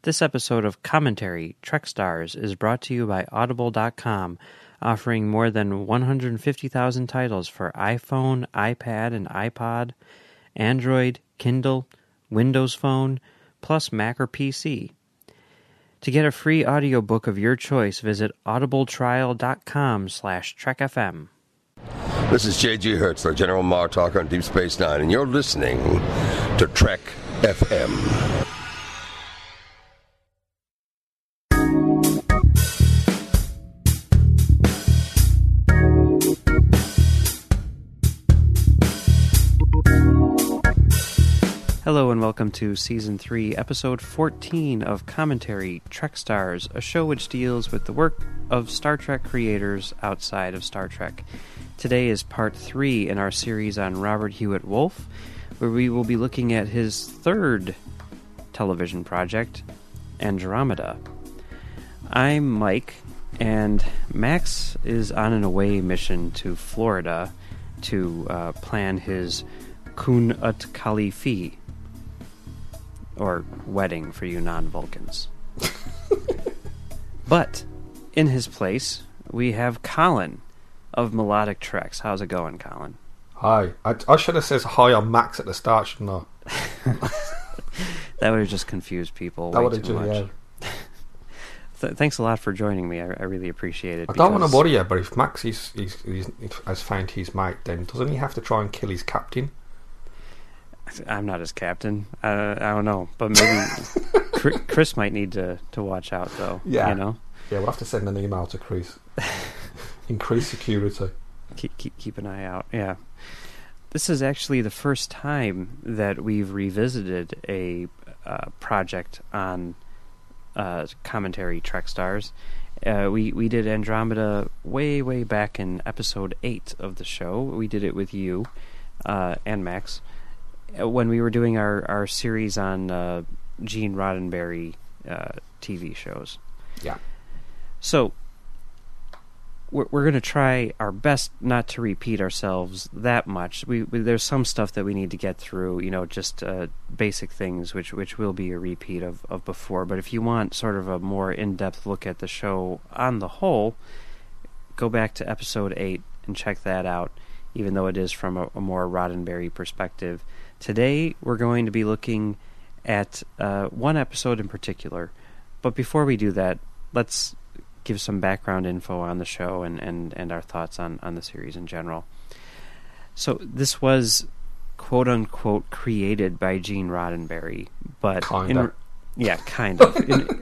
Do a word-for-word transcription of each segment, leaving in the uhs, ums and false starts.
This episode of Commentary, Trek Stars, is brought to you by Audible dot com, offering more than one hundred fifty thousand titles for iPhone, iPad, and iPod, Android, Kindle, Windows Phone, plus Mac or P C. To get a free audiobook of your choice, visit audibletrial.com slash trekfm. This is J G Hertzler, General Martok on Deep Space Nine, and you're listening to Trek F M. Hello and welcome to Season three, Episode fourteen of Commentary, Trek Stars, a show which deals with the work of Star Trek creators outside of Star Trek. Today is Part three in our series on Robert Hewitt Wolfe, where we will be looking at his third television project, Andromeda. I'm Mike, and Max is on an away mission to Florida to uh, plan his Kun Ut Kalifi, or wedding for you non-Vulcans. But in his place, we have Colin of Melodic Treks. How's it going, Colin? Hi. I, I should have said hi on Max at the start, shouldn't I? That would have just confused people that way would have too just, much. Yeah. Th- thanks a lot for joining me. I, I really appreciate it. I don't want to worry you, but if Max is, is, is, has found his mate, then doesn't he have to try and kill his captain? I'm not his captain. Uh, I don't know, but maybe Chris might need to, to watch out, though. Yeah, you know. Yeah, we'll have to send an email to Chris. Increase security. Keep, keep keep an eye out. Yeah, this is actually the first time that we've revisited a uh, project on uh, Commentary Trek Stars. Uh, we we did Andromeda way way back in episode eight of the show. We did it with you uh, and Max when we were doing our, our series on uh, Gene Roddenberry uh, T V shows. Yeah. So we're, we're going to try our best not to repeat ourselves that much. We, we there's some stuff that we need to get through, you know, just uh, basic things, which which will be a repeat of, of before. But if you want sort of a more in-depth look at the show on the whole, go back to episode eight and check that out, even though it is from a, a more Roddenberry perspective. Today, we're going to be looking at uh, one episode in particular. But before we do that, let's give some background info on the show and, and, and our thoughts on, on the series in general. So this was, quote-unquote, created by Gene Roddenberry. But kind of. Yeah, kind of. in,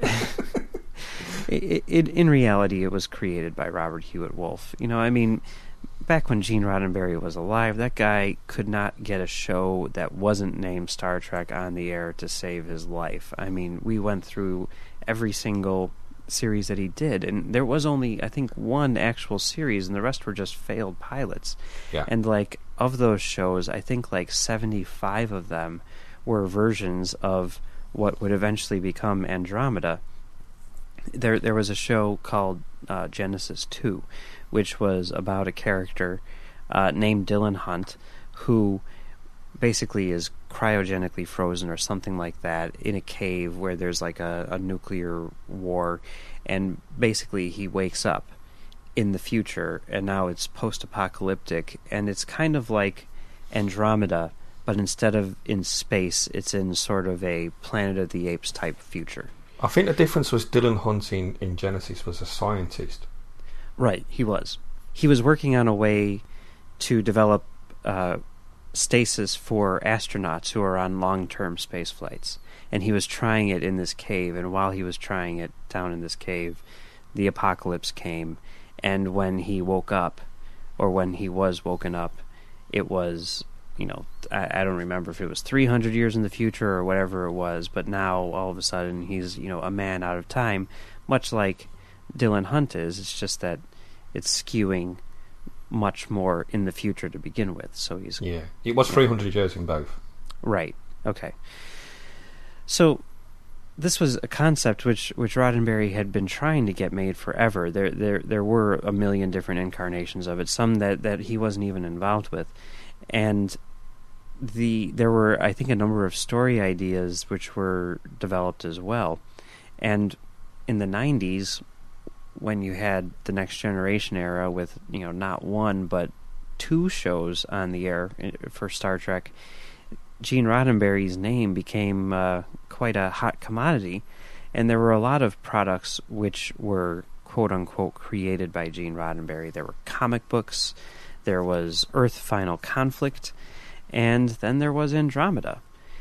it, it, in reality, it was created by Robert Hewitt Wolfe. You know, I mean, back when Gene Roddenberry was alive, that guy could not get a show that wasn't named Star Trek on the air to save his life. I mean, we went through every single series that he did, and there was only, I think, one actual series, and the rest were just failed pilots. Yeah. And, like, of those shows, I think, like, seventy-five of them were versions of what would eventually become Andromeda. There, there was a show called uh, Genesis two, which was about a character uh, named Dylan Hunt, who basically is cryogenically frozen or something like that in a cave where there's like a, a nuclear war, and basically he wakes up in the future, and now it's post-apocalyptic, and it's kind of like Andromeda, but instead of in space, it's in sort of a Planet of the Apes type future. I think the difference was Dylan Hunt in, in Genesis was a scientist. Right, he was. He was working on a way to develop uh, stasis for astronauts who are on long-term space flights. And he was trying it in this cave, and while he was trying it down in this cave, the apocalypse came. And when he woke up, or when he was woken up, it was, you know, I, I don't remember if it was three hundred years in the future or whatever it was, but now all of a sudden he's, you know, a man out of time, much like Dylan Hunt is. It's just that it's skewing much more in the future to begin with. So he's yeah, it was three hundred years in both. Right. Okay. So this was a concept which which Roddenberry had been trying to get made forever. There there there were a million different incarnations of it, some that, that he wasn't even involved with, and the there were, I think, a number of story ideas which were developed as well. And in the nineties, when you had the Next Generation era with, you know, not one but two shows on the air for Star Trek, Gene Roddenberry's name became uh, quite a hot commodity, and there were a lot of products which were quote-unquote created by Gene Roddenberry. There were comic books, there was Earth Final Conflict, and then there was Andromeda.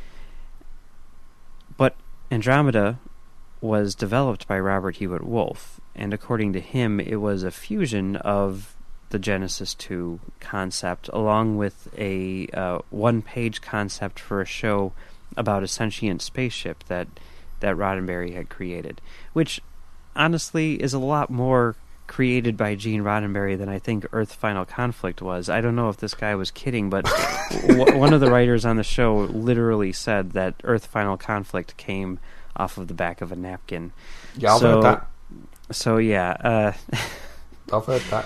But Andromeda was developed by Robert Hewitt Wolf, and according to him, it was a fusion of the Genesis two concept along with a uh, one-page concept for a show about a sentient spaceship that, that Roddenberry had created, which honestly is a lot more created by Gene Roddenberry than I think Earth Final Conflict was. I don't know if this guy was kidding, but w- one of the writers on the show literally said that Earth Final Conflict came off of the back of a napkin. Yeah, I've so, heard that. So, yeah. Uh, I've heard that.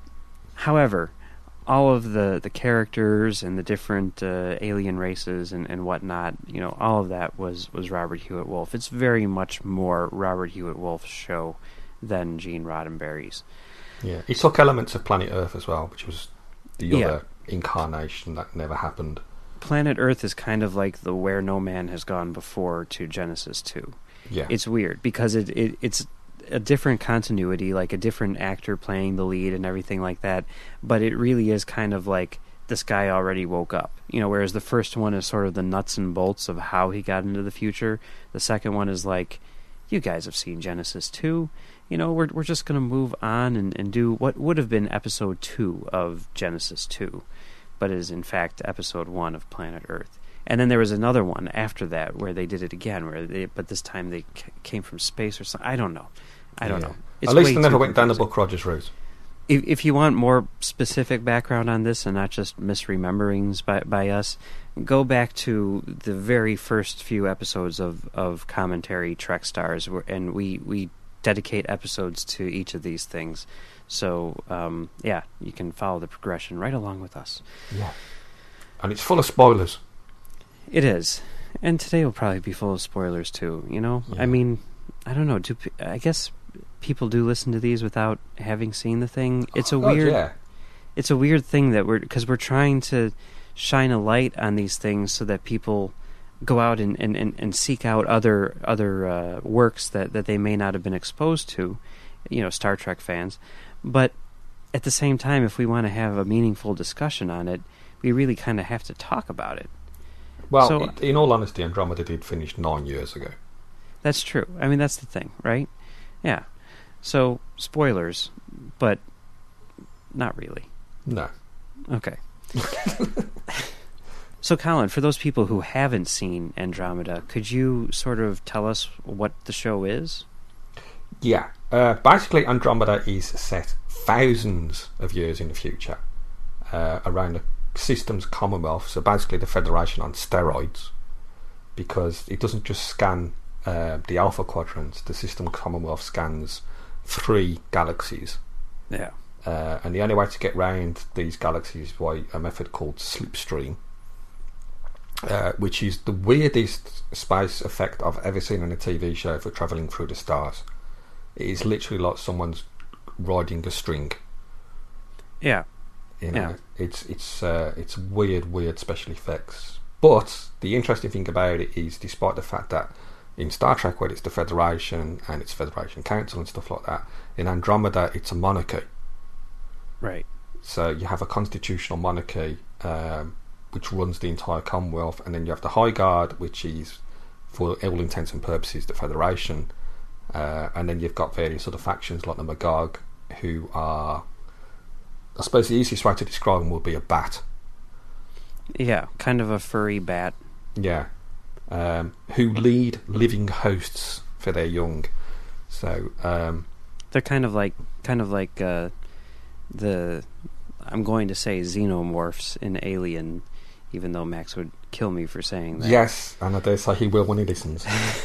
However, all of the, the characters and the different uh, alien races and, and whatnot, you know, all of that was, was Robert Hewitt Wolf. It's very much more Robert Hewitt Wolf's show than Gene Roddenberry's. Yeah, he took elements of Planet Earth as well, which was the Yeah. other incarnation that never happened. Planet Earth is kind of like the Where No Man Has Gone Before to Genesis two. Yeah, It's weird because it, it it's a different continuity, like a different actor playing the lead and everything like that, but it really is kind of like this guy already woke up. You know, whereas the first one is sort of the nuts and bolts of how he got into the future. The second one is like, you guys have seen Genesis two. You know, we're we're just going to move on and, and do what would have been episode two of Genesis two, but is in fact episode one of Planet Earth. And then there was another one after that where they did it again, where they, but this time they c- came from space or something. I don't know. I don't Yeah. know. It's At least way they never too went down the confusing. Buck Rogers route. If, if you want more specific background on this and not just misrememberings by, by us, go back to the very first few episodes of, of Commentary Trek Stars, where, and we, we dedicate episodes to each of these things. So, um, yeah, you can follow the progression right along with us. Yeah, and it's full of spoilers. It is. And today will probably be full of spoilers, too, you know? Yeah. I mean, I don't know. Do pe- I guess people do listen to these without having seen the thing. It's a Oh, God, weird... yeah. It's a weird thing that we're... Because we're trying to shine a light on these things so that people go out and, and, and, and seek out other other uh, works that, that they may not have been exposed to, you know, Star Trek fans. But at the same time, if we want to have a meaningful discussion on it, we really kind of have to talk about it. Well, So- i- in all honesty, Andromeda did finish nine years ago. That's true. I mean, that's the thing, right? Yeah. So, spoilers, but not really. No. Okay. So, Colin, for those people who haven't seen Andromeda, could you sort of tell us what the show is? Yeah. Uh, basically, Andromeda is set thousands of years in the future uh, around the system's Commonwealth, so basically the Federation on steroids, because it doesn't just scan uh, the Alpha Quadrants. The system Commonwealth scans three galaxies. Yeah. Uh, and the only way to get round these galaxies is by a method called slipstream, uh, which is the weirdest space effect I've ever seen in a T V show for travelling through the stars. It is literally like someone's riding a string. Yeah. You know, Yeah. it's it's uh, it's weird, weird special effects. But the interesting thing about it is, despite the fact that in Star Trek, where it's the Federation and it's Federation Council and stuff like that, in Andromeda it's a monarchy. Right. So you have a constitutional monarchy um, which runs the entire Commonwealth, and then you have the High Guard, which is, for all intents and purposes, the Federation, uh, and then you've got various other factions like the Magog, who are, I suppose the easiest way to describe them would be a bat. Yeah, kind of a furry bat. Yeah, um, who lead living hosts for their young. So um, They're kind of like, kind of like uh, the, I'm going to say xenomorphs in Alien, even though Max would kill me for saying that. yes, and I dare say he will when he listens.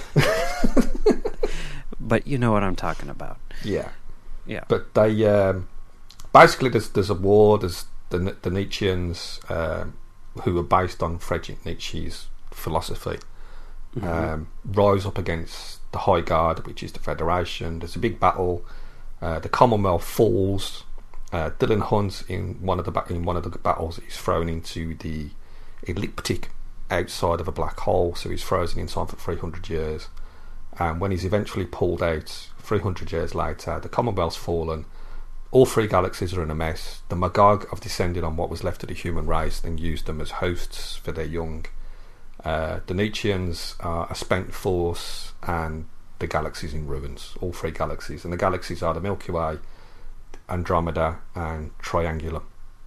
But you know what I'm talking about. Yeah. Yeah. But they um, basically there's there's a war. There's the the Nietzscheans um, who are based on Friedrich Nietzsche's philosophy, Mhm. um, rise up against the High Guard, which is the Federation. There's a big battle. Uh, the Commonwealth falls. Uh, Dylan Hunt in one of the ba- in one of the battles is thrown into the ecliptic outside of a black hole, so he's frozen in time for three hundred years. And when he's eventually pulled out three hundred years later, the Commonwealth's fallen. All three galaxies are in a mess. The Magog have descended on what was left of the human race and used them as hosts for their young. Uh, the Nietzscheans are a spent force, and the galaxy's in ruins. All three galaxies. And the galaxies are the Milky Way, Andromeda, and Triangulum.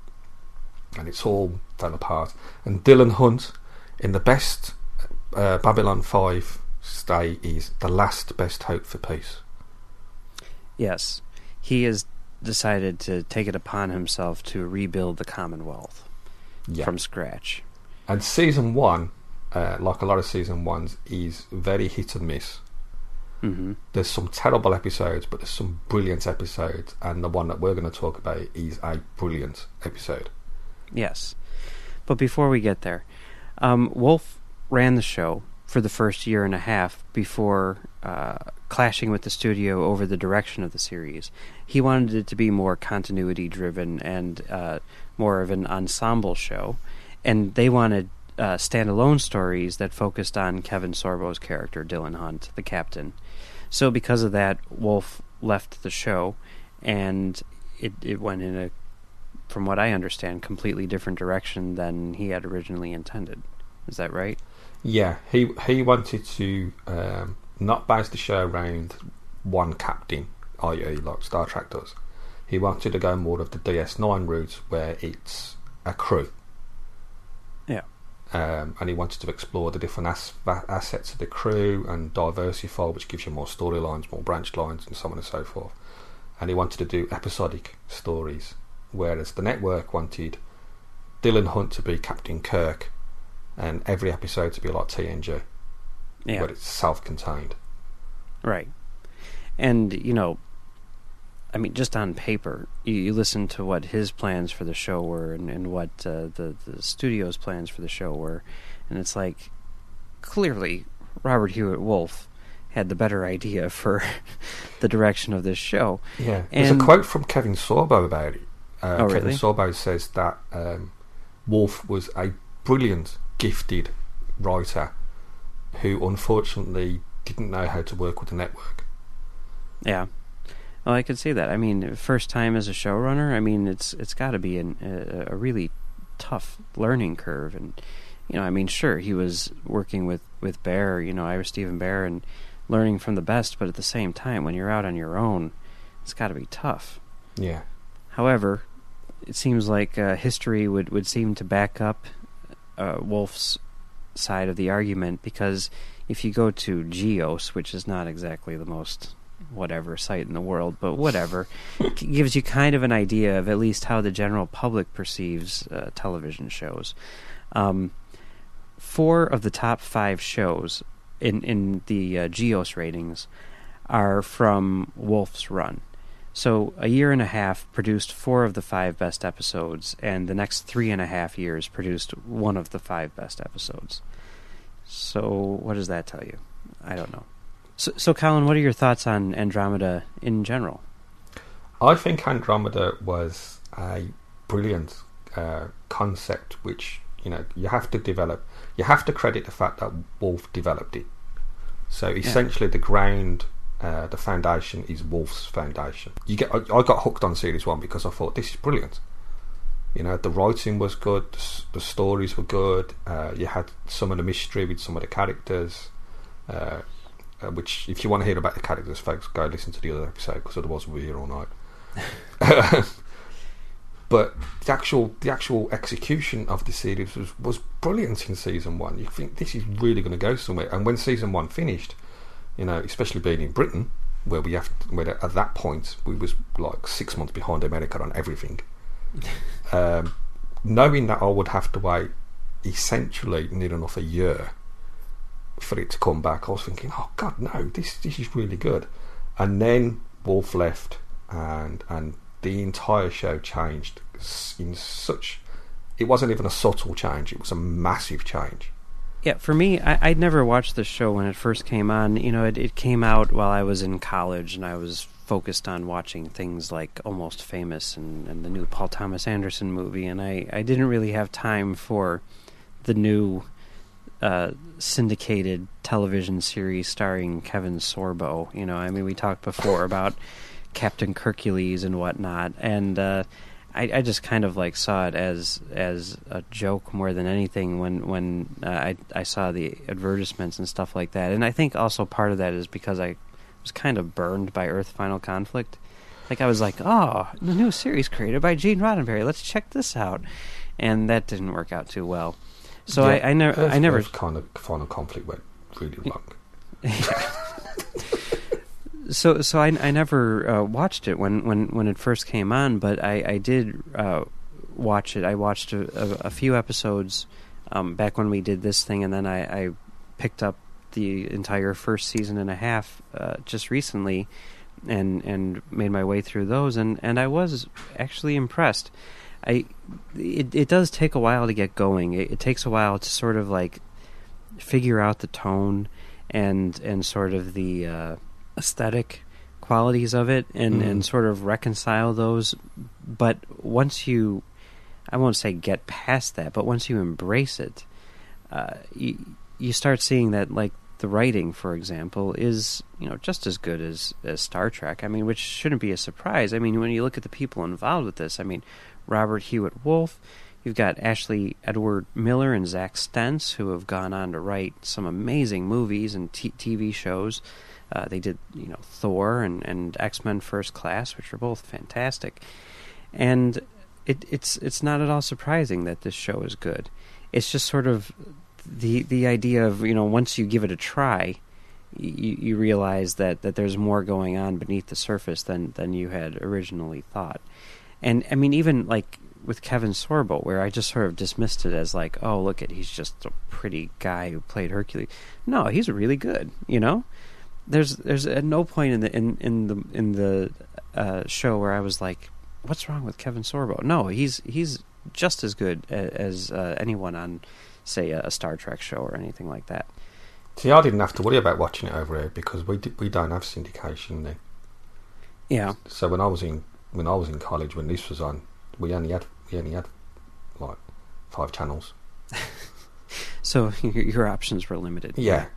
And it's all fell apart. And Dylan Hunt, in the best uh, Babylon five stay, is the last best hope for peace. Yes. He has decided to take it upon himself to rebuild the Commonwealth yeah. from scratch. And season one, uh, like a lot of season ones, is very hit and miss. Mm-hmm. There's some terrible episodes, but there's some brilliant episodes, and the one that we're going to talk about is a brilliant episode. Yes. But before we get there, um, Wolf ran the show for the first year and a half before uh, clashing with the studio over the direction of the series. He wanted it to be more continuity-driven and uh, more of an ensemble show, and they wanted uh, standalone stories that focused on Kevin Sorbo's character, Dylan Hunt, the captain. So because of that, Wolf left the show, and it, it went in a, from what I understand, completely different direction than he had originally intended. Is that right? Yeah, he he wanted to um, not base the show around one captain, that is like Star Trek does. He wanted to go more of the D S nine route, where it's a crew. Yeah. Um, and he wanted to explore the different as- assets of the crew and diversify, which gives you more storylines, more branch lines, and so on and so forth. And he wanted to do episodic stories, whereas the network wanted Dylan Hunt to be Captain Kirk, and every episode to be like T N G, yeah. but it's self-contained. Right. And, you know, I mean, just on paper, you, you listen to what his plans for the show were and, and what uh, the, the studio's plans for the show were, and it's like, clearly, Robert Hewitt Wolf had the better idea for the direction of this show. Yeah. There's and, a quote from Kevin Sorbo about it. Uh, oh, Kevin really? Sorbo says that um, Wolf was a brilliant, gifted writer who unfortunately didn't know how to work with the network. Yeah. Well, I could see that. I mean, first time as a showrunner, I mean, it's it's got to be an, a, a really tough learning curve. And, you know, I mean, sure, he was working with, with Bear, you know, Ira Stephen Bear, and learning from the best, but at the same time, when you're out on your own, it's got to be tough. Yeah. However, it seems like uh, history would, would seem to back up uh, Wolf's side of the argument, because if you go to Geos, which is not exactly the most whatever site in the world, but whatever, it gives you kind of an idea of at least how the general public perceives uh, television shows. Um, four of the top five shows in, in the uh, Geos ratings are from Wolf's run. So a year and a half produced four of the five best episodes, and the next three and a half years produced one of the five best episodes. So what does that tell you? I don't know. So, so Colin, what are your thoughts on Andromeda in general? I think Andromeda was a brilliant uh, concept, which, you know, you have to develop. You have to credit the fact that Wolf developed it. So essentially, yeah. the ground, uh, the foundation is Wolf's foundation. You get. I, I got hooked on series one because I thought this is brilliant. You know, the writing was good, the, the stories were good. Uh, you had some of the mystery with some of the characters. Uh, Uh, which, if you want to hear about the characters, folks, go listen to the other episode, because otherwise we'll be here all night. But the actual the actual execution of the series was, was brilliant in season one. You think this is really going to go somewhere. And when season one finished, you know, especially being in Britain, where we have, to, where at that point we was like six months behind America on everything. um, knowing that I would have to wait essentially near enough a year for it to come back, I was thinking, oh god, no, this this is really good. And then Wolf left, and and the entire show changed in such. It wasn't even a subtle change; it was a massive change. Yeah, for me, I, I'd never watched the show when it first came on. You know, it, it came out while I was in college, and I was focused on watching things like Almost Famous and, and the new Paul Thomas Anderson movie, and I, I didn't really have time for the new uh, syndicated television series starring Kevin Sorbo. You know, I mean, we talked before about Captain Hercules and whatnot, and uh, I, I just kind of like saw it as as a joke more than anything when when uh, I I saw the advertisements and stuff like that. And I think also part of that is because I was kind of burned by Earth Final Conflict. Like I was like, oh, the new series created by Gene Roddenberry. Let's check this out, and that didn't work out too well. So yeah, I, I never Earth, I never Earth kind of Final Conflict went really wrong. So, so I, I never uh, watched it when, when, when it first came on, but I, I did uh, watch it. I watched a, a, a few episodes um, back when we did this thing, and then I, I picked up the entire first season and a half uh, just recently, and and made my way through those, and, and I was actually impressed. I it it does take a while to get going. It, it takes a while to sort of like figure out the tone and and sort of the uh, aesthetic qualities of it, and, mm. and sort of reconcile those. But once you, I won't say get past that, but once you embrace it, uh, you, you start seeing that, like, the writing, for example, is, you know, just as good as, as Star Trek. I mean, which shouldn't be a surprise. I mean, when you look at the people involved with this, I mean, Robert Hewitt Wolf, you've got Ashley Edward Miller and Zach Stentz, who have gone on to write some amazing movies and t- TV shows. Uh, they did, you know, Thor and, and X-Men First Class, which are both fantastic. And it, it's it's not at all surprising that this show is good. It's just sort of the the idea of, you know, once you give it a try, you, you realize that, that there's more going on beneath the surface than, than you had originally thought. And, I mean, even, like, with Kevin Sorbo, where I just sort of dismissed it as like, oh, look at, he's just a pretty guy who played Hercules. No, he's really good, you know? There's there's at no point in the in, in the in the uh, show where I was like, what's wrong with Kevin Sorbo? No, he's he's just as good as, as uh, anyone on, say, a, a Star Trek show or anything like that. See, I didn't have to worry about watching it over here because we did, we don't have syndication there. Yeah. So when I was in when I was in college, when this was on, we only had we only had like five channels. So your, your options were limited. Yeah.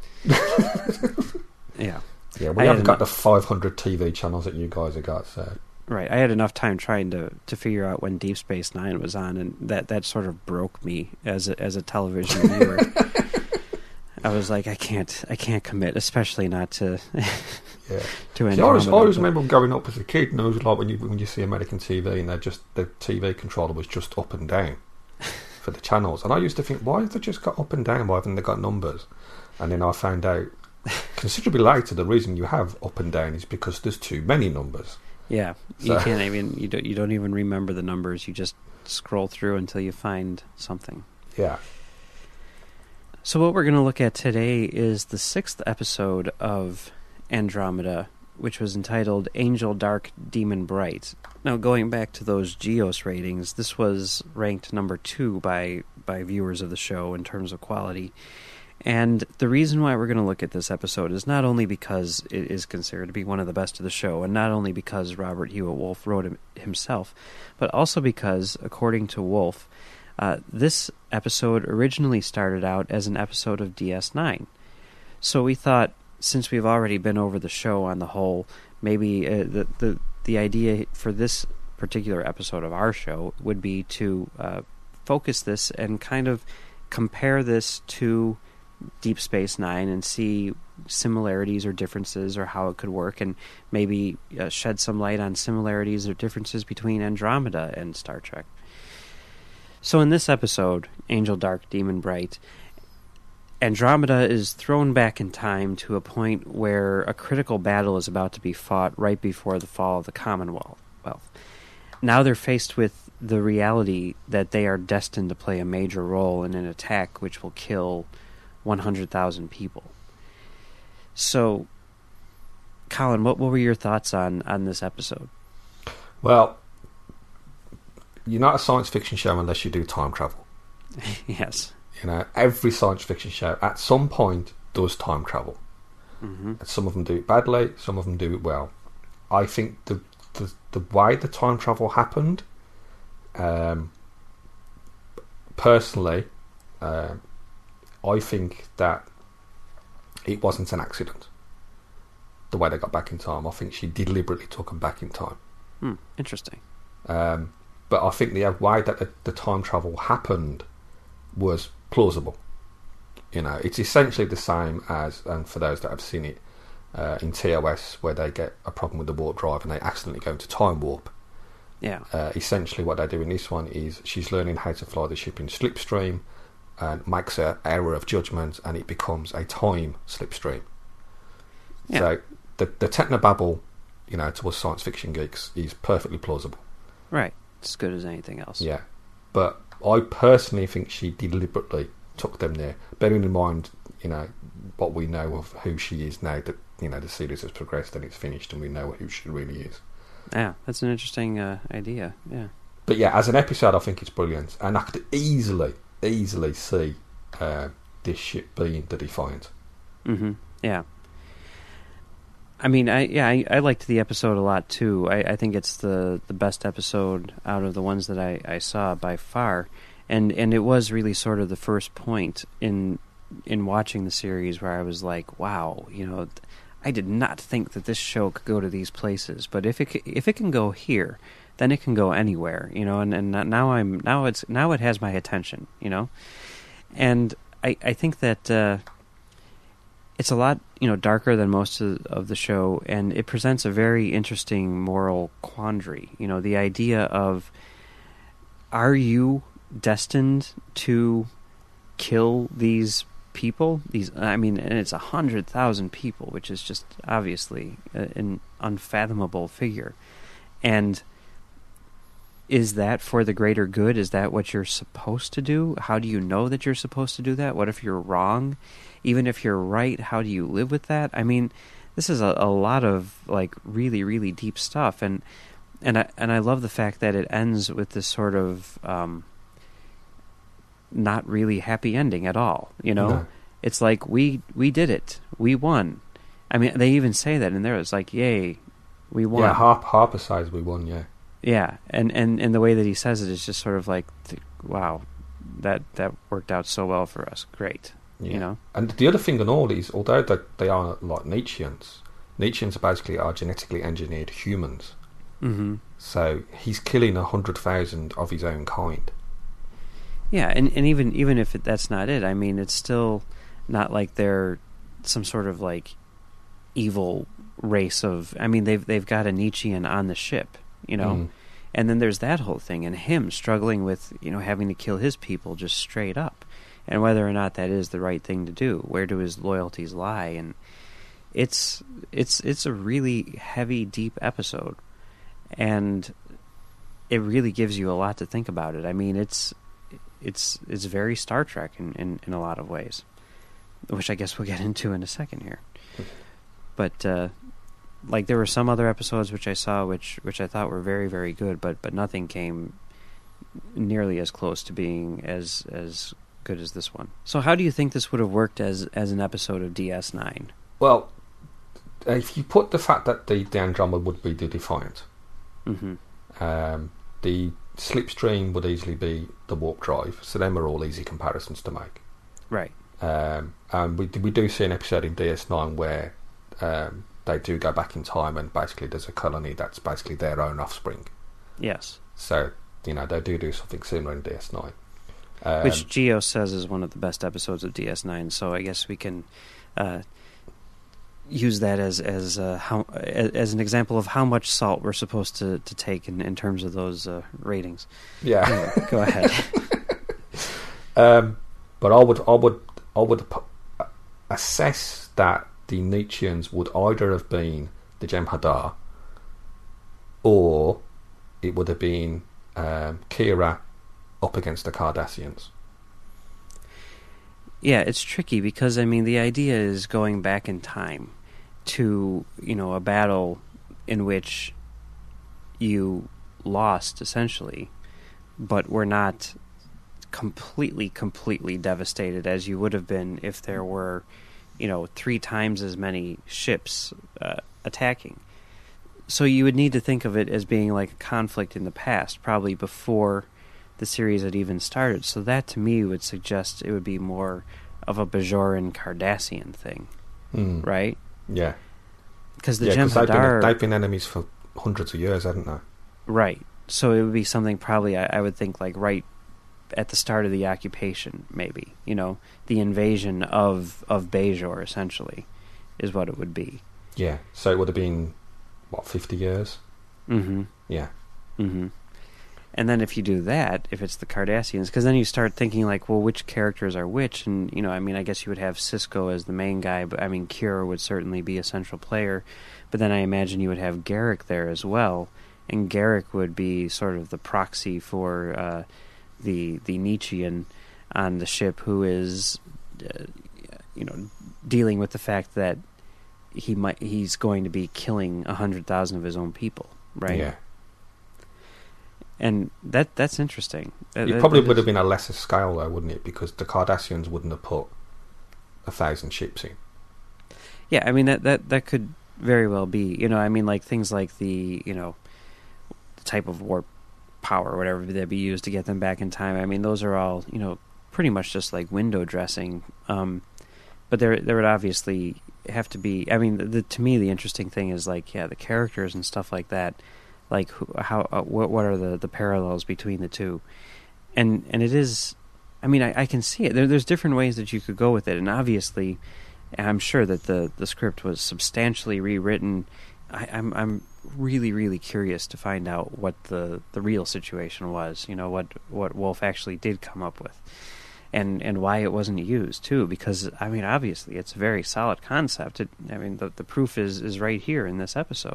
Yeah. Yeah, we I haven't got enough, the five hundred T V channels that you guys have got, so... Right, I had enough time trying to, to figure out when Deep Space Nine was on, and that, that sort of broke me as a, as a television viewer. I was like, I can't I can't commit, especially not to... yeah. to See, I always, I always remember growing up as a kid, and it was like when you, when you see American T V, and they're just the T V controller was just up and down for the channels. And I used to think, why have they just got up and down? Why haven't they got numbers? And then I found out, considerably later, the reason you have up and down is because there's too many numbers. Yeah, so. You can't even you don't you don't even remember the numbers. You just scroll through until you find something. Yeah. So what we're going to look at today is the sixth episode of Andromeda, which was entitled Angel Dark, Demon Bright. Now, going back to those Geos ratings, this was ranked number two by by viewers of the show in terms of quality. And the reason why we're going to look at this episode is not only because it is considered to be one of the best of the show, and not only because Robert Hewitt Wolf wrote it himself, but also because, according to Wolf, uh, this episode originally started out as an episode of D S nine. So we thought, since we've already been over the show on the whole, maybe uh, the, the, the idea for this particular episode of our show would be to uh, focus this and kind of compare this to Deep Space Nine and see similarities or differences or how it could work, and maybe uh, shed some light on similarities or differences between Andromeda and Star Trek. So in this episode, Angel Dark, Demon Bright, Andromeda is thrown back in time to a point where a critical battle is about to be fought right before the fall of the Commonwealth. Now they're faced with the reality that they are destined to play a major role in an attack which will kill one hundred thousand people. So, Colin, what, what were your thoughts on, on this episode? Well, you're not a science fiction show unless you do time travel. Yes. You know, every science fiction show at some point does time travel. Mm-hmm. And some of them do it badly, some of them do it well. I think the the, the way the time travel happened, um, personally, uh, I think that it wasn't an accident. The way they got back in time, I think she deliberately took them back in time. Hmm, interesting. Um, but I think the way that the, the time travel happened was plausible. You know, it's essentially the same as, and for those that have seen it, uh, in T O S, where they get a problem with the warp drive and they accidentally go into time warp. Yeah. Uh, essentially, what they do in this one is she's learning how to fly the ship in slipstream, and makes an error of judgment, and it becomes a time slipstream. Yeah. So the the technobabble, you know, to us science fiction geeks, is perfectly plausible. Right. It's as good as anything else. Yeah, but I personally think she deliberately took them there, bearing in mind, you know, what we know of who she is now that, you know, the series has progressed and it's finished and we know who she really is. Yeah, that's an interesting uh, idea. Yeah. But yeah, as an episode, I think it's brilliant, and I could easily, easily see uh, this ship being the Defiant. Mm-hmm. Yeah. I mean, I yeah, I, I liked the episode a lot too. I, I think it's the, the best episode out of the ones that I, I saw by far, and and it was really sort of the first point in in watching the series where I was like, wow, you know, I did not think that this show could go to these places, but if it c- if it can go here, then it can go anywhere, you know. And, and now I'm now it's now it has my attention, you know, and I I think that. Uh, It's a lot, you know, darker than most of, of the show, and it presents a very interesting moral quandary. You know, the idea of, are you destined to kill these people? These, I mean, and it's a hundred thousand people, which is just obviously a, an unfathomable figure. And is that for the greater good? Is that what you're supposed to do? How do you know that you're supposed to do that? What if you're wrong? Even if you're right, how do you live with that? I mean, this is a, a lot of like really, really deep stuff, and and I and I love the fact that it ends with this sort of um, not really happy ending at all. You know, No. It's like we we did it, we won. I mean, they even say that in there. It's like, yay, we won. Yeah, Harp, Harper says we won. Yeah, Yeah, and, and, and the way that he says it is just sort of like, wow, that that worked out so well for us. Great. yeah. You know? And the other thing on all is, although they, they are like Nietzscheans, Nietzscheans basically are genetically engineered humans. Mm-hmm. So he's killing a hundred thousand of his own kind. Yeah, and, and even even if it, that's not it, I mean, it's still not like they're some sort of like evil race of. I mean, they've they've got a Nietzschean on the ship, you know, Mm. and then there's that whole thing, and him struggling with, you know, having to kill his people just straight up, and whether or not that is the right thing to do. Where do his loyalties lie? And it's it's it's a really heavy, deep episode, and it really gives you a lot to think about it. I mean, it's it's it's very Star Trek in, in, in a lot of ways, which I guess we'll get into in a second here. But uh, like there were some other episodes which I saw which which I thought were very, very good, but but nothing came nearly as close to being as as good as this one. So how do you think this would have worked as as an episode of D S nine? Well, if you put the fact that the, the Andromeda would be the Defiant, Mm-hmm. um, the Slipstream would easily be the warp drive, so them are all easy comparisons to make. Right. Um, and we we do see an episode in D S nine where um, they do go back in time, and basically there's a colony that's basically their own offspring. Yes. So, you know, they do do something similar in D S nine. Um, Which Geo says is one of the best episodes of D S nine, so I guess we can uh, use that as as uh, how as an example of how much salt we're supposed to, to take in, in terms of those uh, ratings. yeah. Anyway, go ahead. um, but I would I would I would pu- assess that the Nietzscheans would either have been the Jem'Hadar, or it would have been um, Kira up against the Cardassians. Yeah, it's tricky because, I mean, the idea is going back in time to, you know, a battle in which you lost, essentially, but were not completely, completely devastated as you would have been if there were, you know, three times as many ships uh, attacking. So you would need to think of it as being like a conflict in the past, probably before the series had even started. So that, to me, would suggest it would be more of a Bajoran Cardassian thing, mm. right? Yeah. Because the yeah, Jem'Hadar... they've been, they've been enemies for hundreds of years, haven't they? Right. So it would be something probably, I, I would think, like right at the start of the occupation, maybe. You know, the invasion of, of Bajor, essentially, is what it would be. Yeah. So it would have been, what, fifty years? Mm-hmm. Yeah. Mm-hmm. And then if you do that, if it's the Cardassians, because then you start thinking, like, well, which characters are which? And, you know, I mean, I guess you would have Sisko as the main guy, but, I mean, Kira would certainly be a central player. But then I imagine you would have Garrick there as well. And Garrick would be sort of the proxy for uh, the the Nietzschean on the ship, who is, uh, you know, dealing with the fact that he might he's going to be killing a hundred thousand of his own people, right? Yeah. And that that's interesting. It that, probably that would is, have been a lesser scale, though, wouldn't it? Because the Cardassians wouldn't have put a thousand ships in. Yeah, I mean that that that could very well be. You know, I mean, like things like the you know. type of warp power or whatever that be used to get them back in time. I mean, those are all, you know, pretty much just like window dressing. Um, but there there would obviously have to be, I mean, the, the, to me, the interesting thing is like, yeah, the characters and stuff like that. Like, who, how, uh, what, what are the, the parallels between the two? And and it is, I mean, I, I can see it. There, there's different ways that you could go with it. And obviously, I'm sure that the, the script was substantially rewritten. I, I'm I'm really, really curious to find out what the, the real situation was, you know, what, what Wolf actually did come up with, and and why it wasn't used, too, because, I mean, obviously, it's a very solid concept. It, I mean, the the proof is, is right here in this episode.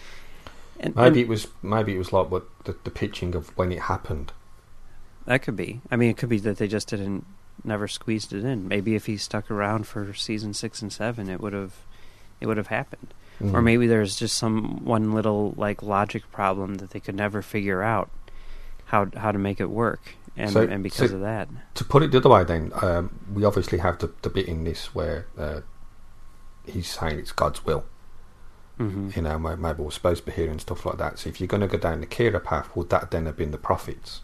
And, maybe and it was maybe it was like what the, the pitching of when it happened. That could be. I mean, it could be that they just didn't, never squeezed it in. Maybe if he stuck around for season six and seven, it would have, it would have happened. Mm. Or maybe there's just some one little like logic problem that they could never figure out how how to make it work, and so, and because so of that. To put it the other way, then um, we obviously have the, the bit in this where uh, he's saying it's God's will. Mm-hmm. You know, maybe we're supposed to be hearing stuff like that. So if you're going to go down the Kira path, would that then have been the prophets?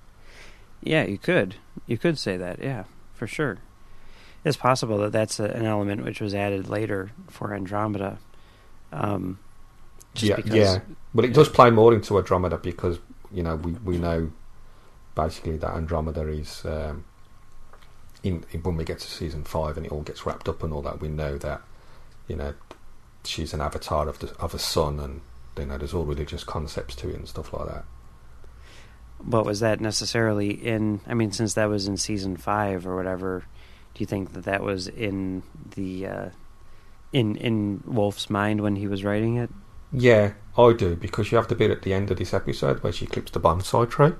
Yeah, you could. You could say that. Yeah, for sure. It's possible that that's a, an element which was added later for Andromeda. Um, just yeah, because, yeah, but it does play more into Andromeda because you know we, we know basically that Andromeda is um, in, in when we get to season five and it all gets wrapped up and all that. We know that you know she's an avatar of the of a sun, and you know there's all religious concepts to it and stuff like that. But was that necessarily in? I mean, since that was in season five or whatever, do you think that that was in the? Uh, In in Wolf's mind when he was writing it? Yeah, I do, because you have the bit at the end of this episode where she clips the bonsai tree.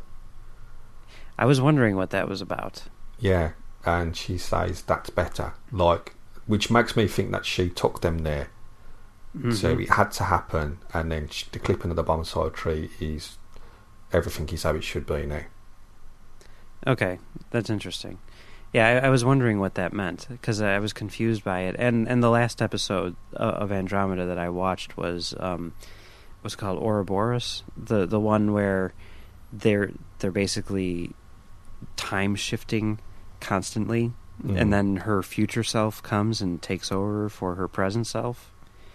I was wondering what that was about. Yeah, and she says that's better, like, which makes me think that she took them there. Mm-hmm. So it had to happen, and then she, the clipping of the bonsai tree is everything is how it should be now. Okay, that's interesting. Yeah, I, I was wondering what that meant, because I was confused by it. And and the last episode of Andromeda that I watched was, um, what's it called, Ouroboros? The the one where they're they're basically time-shifting constantly, mm. and then her future self comes and takes over for her present self.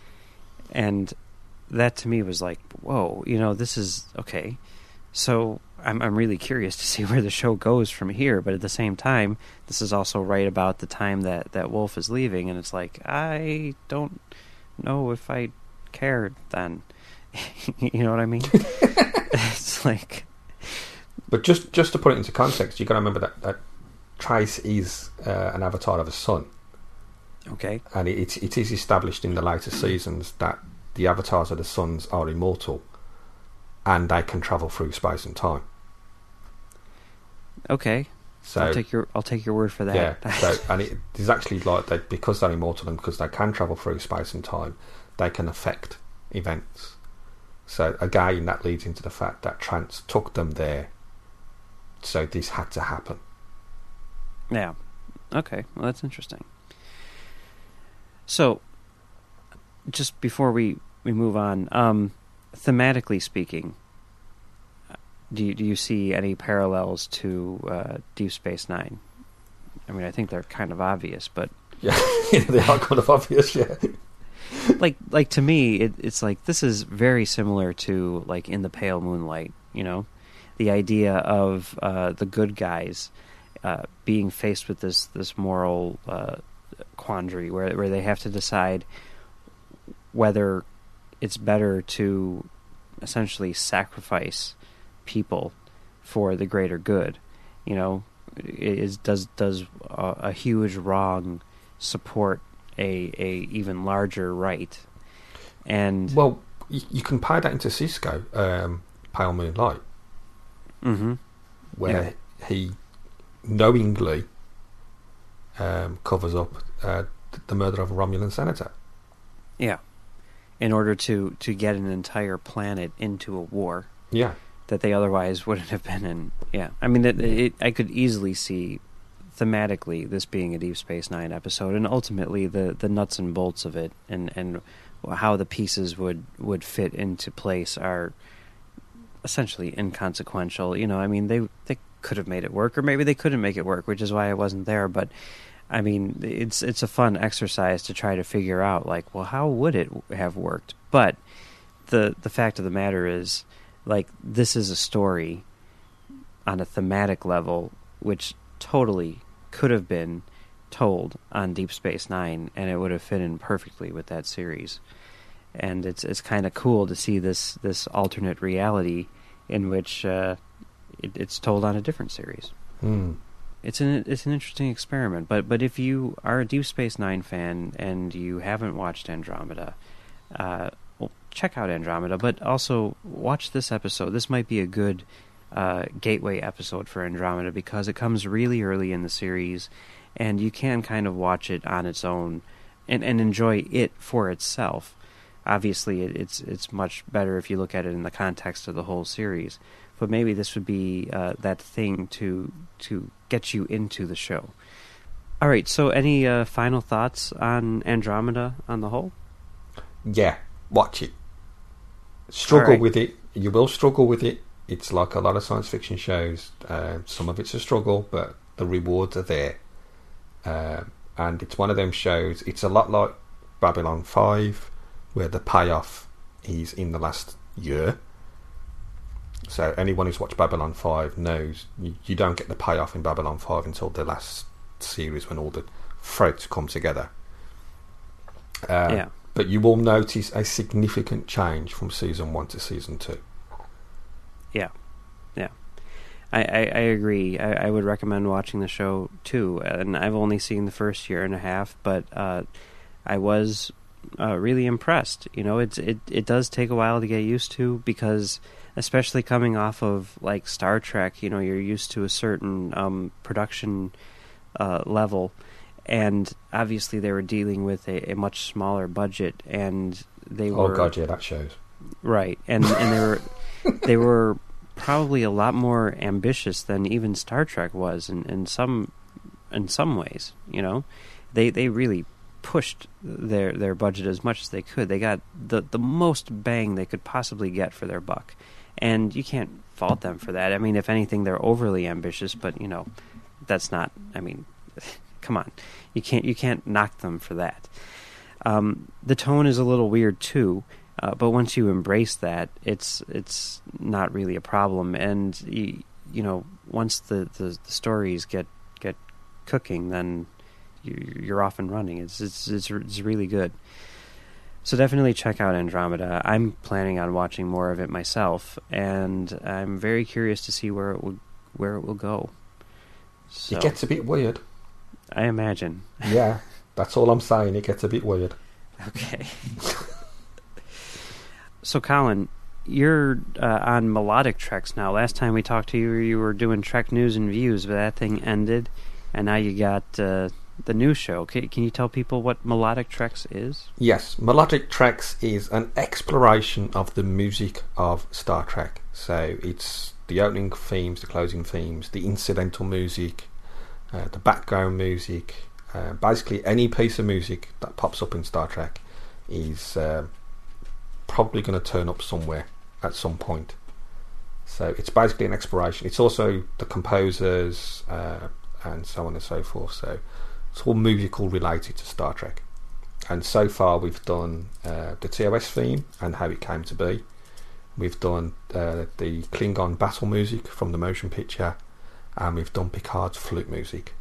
And that to me was like, whoa, you know, this is, okay. So I'm I'm really curious to see where the show goes from here, but at the same time, this is also right about the time that, that Wolf is leaving, and it's like, I don't know if I care then. You know what I mean? It's like... But just, just to put it into context, you've got to remember that, that Trace is uh, an avatar of a sun. Okay. And it, it is established in the later seasons that the avatars of the suns are immortal, and they can travel through space and time. Okay, so I'll take your I'll take your word for that. Yeah, so, and it is actually like they, because they're immortal and because they can travel through space and time, they can affect events. So again, that leads into the fact that Trance took them there, so this had to happen. Yeah. Okay. Well, that's interesting. So, just before we, we move on, um, thematically speaking, do you, do you see any parallels to uh, Deep Space Nine? I mean, I think they're kind of obvious, but yeah, they are kind of obvious. Yeah, like like to me, it, it's like this is very similar to like In the Pale Moonlight. You know, the idea of uh, the good guys uh, being faced with this this moral uh, quandary where where they have to decide whether it's better to essentially sacrifice people for the greater good. You know, is does does a, a huge wrong support a a even larger right? And well, you, you can pay that into Cisco, um, Pale Moonlight, mm-hmm. where yeah. he knowingly um, covers up uh, the murder of a Romulan senator. Yeah, in order to, to get an entire planet into a war. Yeah, that they otherwise wouldn't have been in. Yeah, I mean, it, it, I could easily see thematically this being a Deep Space Nine episode, and ultimately the, the nuts and bolts of it, and, and how the pieces would, would fit into place are essentially inconsequential. You know, I mean, they they could have made it work, or maybe they couldn't make it work, which is why I wasn't there. But I mean, it's it's a fun exercise to try to figure out, like, well, how would it have worked? But the the fact of the matter is, like, this is a story on a thematic level which totally could have been told on Deep Space Nine, and it would have fit in perfectly with that series. And it's it's kind of cool to see this this alternate reality in which uh, it, it's told on a different series. Mm. It's an it's an interesting experiment. But but if you are a Deep Space Nine fan and you haven't watched Andromeda, uh, well, check out Andromeda. But also watch this episode. This might be a good uh, gateway episode for Andromeda because it comes really early in the series, and you can kind of watch it on its own and, and enjoy it for itself. Obviously, it, it's it's much better if you look at it in the context of the whole series. But maybe this would be uh, that thing to to get you into the show. All right. So, any uh, final thoughts on Andromeda on the whole? Yeah, watch it. Struggle right. with it. You will struggle with it. It's like a lot of science fiction shows. Uh, some of it's a struggle, but the rewards are there. Uh, and it's one of them shows. It's a lot like Babylon five, where the payoff is in the last year. So anyone who's watched Babylon five knows you, you don't get the payoff in Babylon five until the last series when all the threads come together. Uh, yeah. But you will notice a significant change from season one to season two. Yeah. Yeah. I, I, I agree. I, I would recommend watching the show too. And I've only seen the first year and a half, but uh, I was uh, really impressed. You know, it's it, it does take a while to get used to because, especially coming off of like Star Trek, you know, you're used to a certain um, production uh, level, and obviously they were dealing with a, a much smaller budget, and they were oh god, yeah, that shows right, and and they were they were probably a lot more ambitious than even Star Trek was, in, in some in some ways. You know, they they really pushed their their budget as much as they could. They got the the most bang they could possibly get for their buck. And you can't fault them for that. I mean, if anything, they're overly ambitious, but, you know, that's not, I mean, come on. You can't you can't knock them for that. Um, the tone is a little weird, too, uh, but once you embrace that, it's it's not really a problem. And, you, you know, once the, the, the stories get, get cooking, then you, you're off and running. It's, it's, it's, it's really good. So definitely check out Andromeda. I'm planning on watching more of it myself, and I'm very curious to see where it will where it will go. So, it gets a bit weird. I imagine. Yeah, that's all I'm saying. It gets a bit weird. Okay. So, Colin, you're uh, on Melodic Treks now. Last time we talked to you, you were doing Trek News and Views, but that thing ended, and now you got uh, the new show. Can, can you tell people what Melodic Treks is? Yes, Melodic Treks is an exploration of the music of Star Trek. So it's the opening themes, the closing themes, the incidental music, uh, the background music, uh, basically any piece of music that pops up in Star Trek is uh, probably going to turn up somewhere at some point. So it's basically an exploration. It's also the composers uh, and so on and so forth. So it's all musical related to Star Trek. And so far we've done uh, the T O S theme and how it came to be. We've done uh, the Klingon battle music from the motion picture, and we've done Picard's flute music.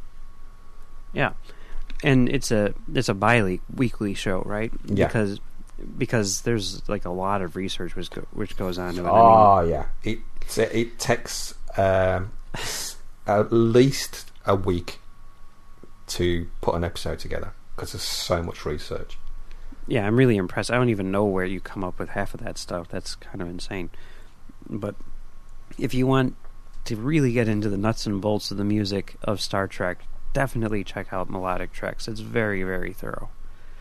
Yeah, and it's a it's a bi-weekly show, right? Yeah. Because because there's like a lot of research which go, which goes on to it. Oh I mean, yeah, it it takes um, at least a week to put an episode together because there's so much research. Yeah, I'm really impressed. I don't even know where you come up with half of that stuff. That's kind of insane. But if you want to really get into the nuts and bolts of the music of Star Trek, definitely check out Melodic Treks. It's very, very thorough.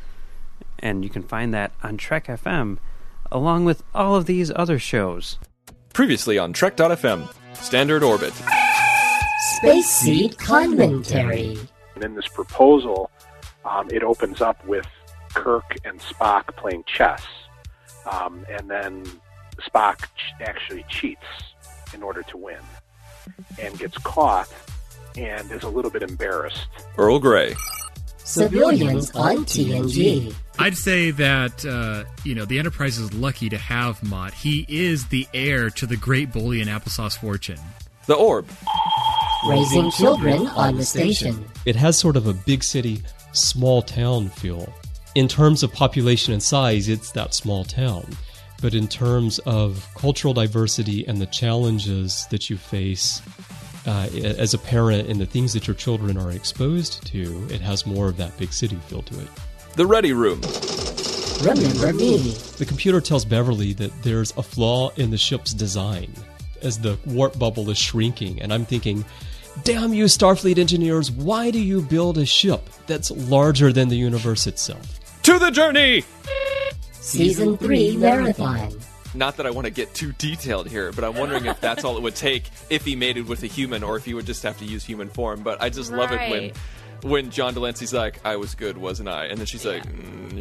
And you can find that on Trek F M, along with all of these other shows. Previously on Trek dot F M, Standard Orbit. Space Seed Commentary. And in this proposal, um, it opens up with Kirk and Spock playing chess, um, and then Spock ch- actually cheats in order to win and gets caught and is a little bit embarrassed. Earl Grey. Civilians on T N G. I'd say that, uh, you know, the Enterprise is lucky to have Mott. He is the heir to the great bully and applesauce fortune. The Orb. Raising children on the station. It has sort of a big city, small town feel. In terms of population and size, it's that small town. But in terms of cultural diversity and the challenges that you face uh, as a parent and the things that your children are exposed to, it has more of that big city feel to it. The Ready Room. Remember me. The computer tells Beverly that there's a flaw in the ship's design as the warp bubble is shrinking. And I'm thinking, damn you Starfleet engineers, why do you build a ship that's larger than the universe itself? To the Journey! Season three Marathon. Not that I want to get too detailed here, but I'm wondering if that's all it would take if he mated with a human or if he would just have to use human form. But I just love it when when John Delancey's like, I was good, wasn't I? And then she's yeah. like,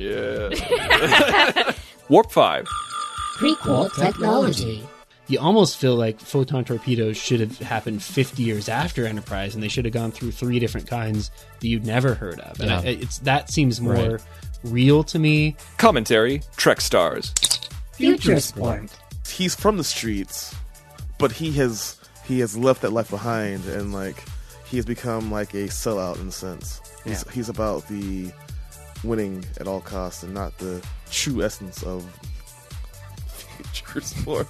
mm, yeah. Warp five. Prequel technology. You almost feel like photon torpedoes should have happened fifty years after Enterprise, and they should have gone through three different kinds that you'd never heard of. And yeah. I, it's that seems more right. real to me. Commentary, Trek Stars. Future Sport. He's from the streets, but he has he has left that life behind, and like he has become like a sellout in a sense. He's Yeah. he's about the winning at all costs and not the true essence of future sport.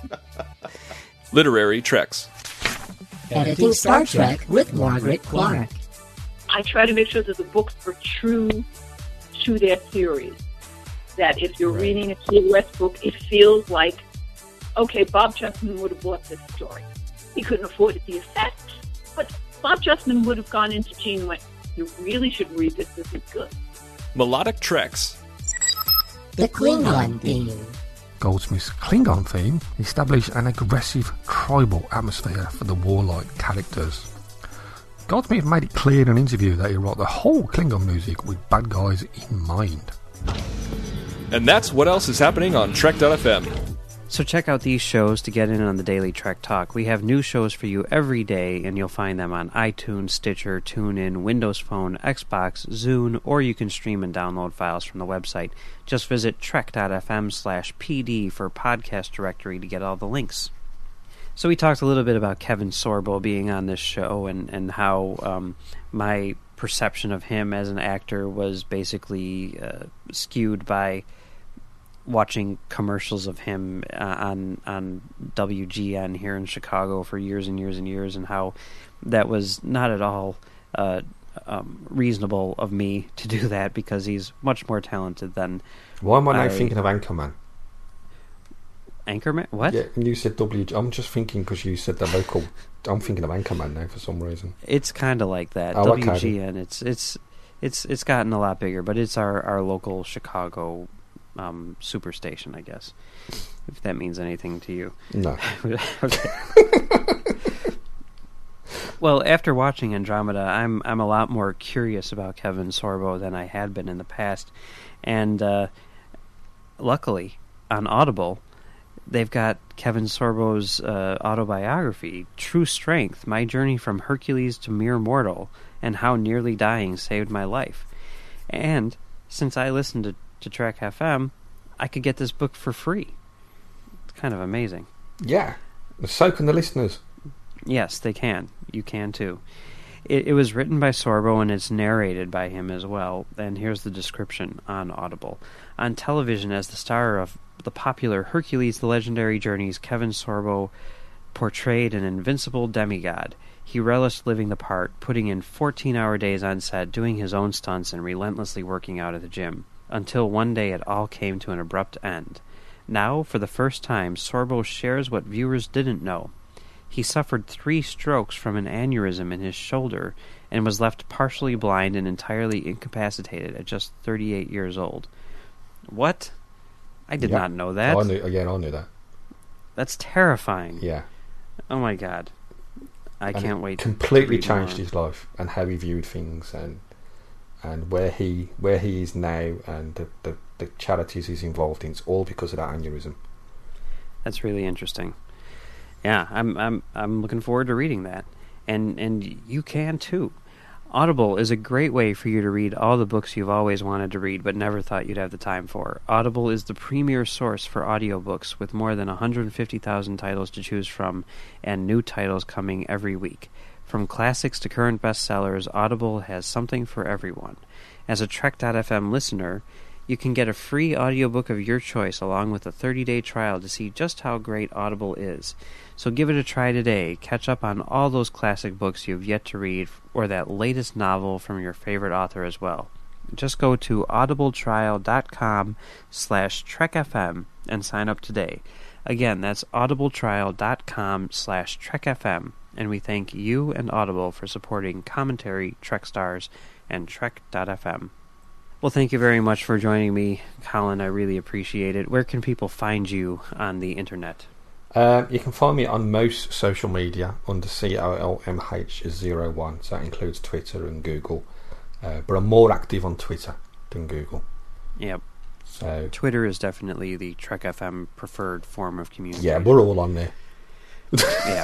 Literary Treks. Editing Star Trek with Margaret Clark. I try to make sure that the books are true to their series. That if you're Right. reading a T O S book, it feels like, okay, Bob Justman would have bought this story. He couldn't afford it, the effect, but Bob Justman would have gone into Gene and went, you really should read this, this is good. Melodic Treks. The Klingon theme. Goldsmith's Klingon theme established an aggressive tribal atmosphere for the warlike characters. Goldsmith made it clear in an interview that he wrote the whole Klingon music with bad guys in mind. And that's what else is happening on Trek dot F M. So check out these shows to get in on the Daily Trek Talk. We have new shows for you every day, and you'll find them on iTunes, Stitcher, TuneIn, Windows Phone, Xbox, Zune, or you can stream and download files from the website. Just visit trek dot f m slash p d for podcast directory to get all the links. So we talked a little bit about Kevin Sorbo being on this show and, and how um, my perception of him as an actor was basically uh, skewed by watching commercials of him uh, on on W G N here in Chicago for years and years and years, and how that was not at all uh, um, reasonable of me to do that because he's much more talented than. Why am I now I- thinking of Anchorman? Anchorman? What? Yeah, and you said W G. I'm just thinking because you said the local. I'm thinking of Anchorman now for some reason. It's kind of like that. Oh, okay. W G N. It's it's it's it's gotten a lot bigger, but it's our our local Chicago um, superstation, I guess. If that means anything to you. No. Okay. Well, after watching Andromeda, I'm I'm a lot more curious about Kevin Sorbo than I had been in the past, and uh, luckily on Audible, they've got Kevin Sorbo's uh, autobiography, True Strength: My Journey from Hercules to Mere Mortal, and How Nearly Dying Saved My Life. And since I listened to, to Trek F M, I could get this book for free. It's kind of amazing. Yeah, so can the listeners. Yes, they can. You can too. It, it was written by Sorbo and it's narrated by him as well. And here's the description on Audible. On television, as the star of the popular Hercules: The Legendary Journeys, Kevin Sorbo portrayed an invincible demigod. He relished living the part, putting in fourteen-hour days on set, doing his own stunts, and relentlessly working out at the gym, until one day it all came to an abrupt end. Now, for the first time, Sorbo shares what viewers didn't know. He suffered three strokes from an aneurysm in his shoulder and was left partially blind and entirely incapacitated at just thirty-eight years old. What? I did yeah. not know that. Oh, I knew, yeah, I knew that. That's terrifying. Yeah. Oh my God. I and can't wait. Completely to changed his life and how he viewed things, and and where he where he is now, and the, the, the charities he's involved in. It's all because of that aneurysm. That's really interesting. Yeah, I'm I'm I'm looking forward to reading that, and and you can too. Audible is a great way for you to read all the books you've always wanted to read but never thought you'd have the time for. Audible is the premier source for audiobooks with more than one hundred fifty thousand titles to choose from and new titles coming every week. From classics to current bestsellers, Audible has something for everyone. As a Trek dot F M listener, you can get a free audiobook of your choice along with a thirty-day trial to see just how great Audible is. So give it a try today. Catch up on all those classic books you've yet to read, or that latest novel from your favorite author as well. Just go to audibletrial.com slash trekfm and sign up today. Again, that's audibletrial.com slash trekfm, and we thank you and Audible for supporting Commentary, Trek Stars, and Trek dot F M. Well, thank you very much for joining me, Colin. I really appreciate it. Where can people find you on the internet? Uh, you can find me on most social media under C O L M H zero one, so that includes Twitter and Google. Uh, but I'm more active on Twitter than Google. Yep. So Twitter is definitely the Trek F M preferred form of communication. Yeah, we're all on there. Yeah.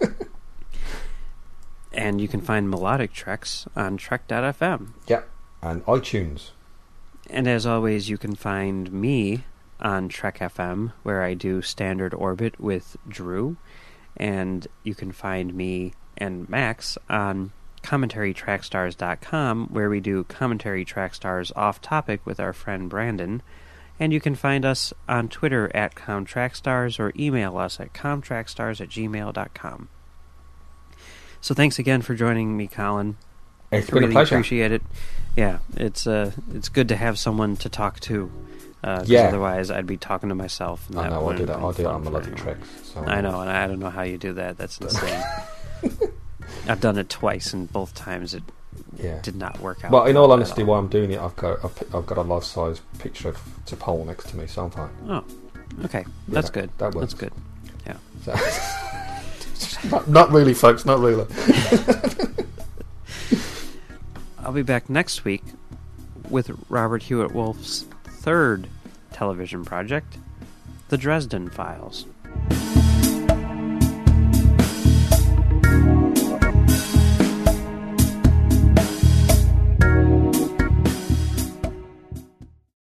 And you can find Melodic Treks on Trek dot F M. Yep, and iTunes. And as always, you can find me on Trek F M, where I do Standard Orbit with Drew, and you can find me and Max on commentary track stars dot com, where we do Commentary Track Stars Off Topic with our friend Brandon, and you can find us on Twitter at ComTrackStars or email us at comtrackstars at gmail dot com. So thanks again for joining me, Colin. It's I been really a pleasure. Appreciate it. Yeah, it's uh, it's good to have someone to talk to. Uh, Yeah. Otherwise, I'd be talking to myself. And I that know, I wouldn't do that. have I been do that fun on for Melodic anyone. Treks. So I know, and I don't know how you do that. That's insane. I've done it twice, and both times it Yeah. did not work out. But in all at honesty, while I'm doing it, I've got a, I've got a life-size picture of T'Pol next to me, so I'm fine. Oh, okay, that's Yeah, good. that works. That's good. Yeah. So, not, not really, folks. Not really. I'll be back next week with Robert Hewitt Wolf's third television project, The Dresden Files.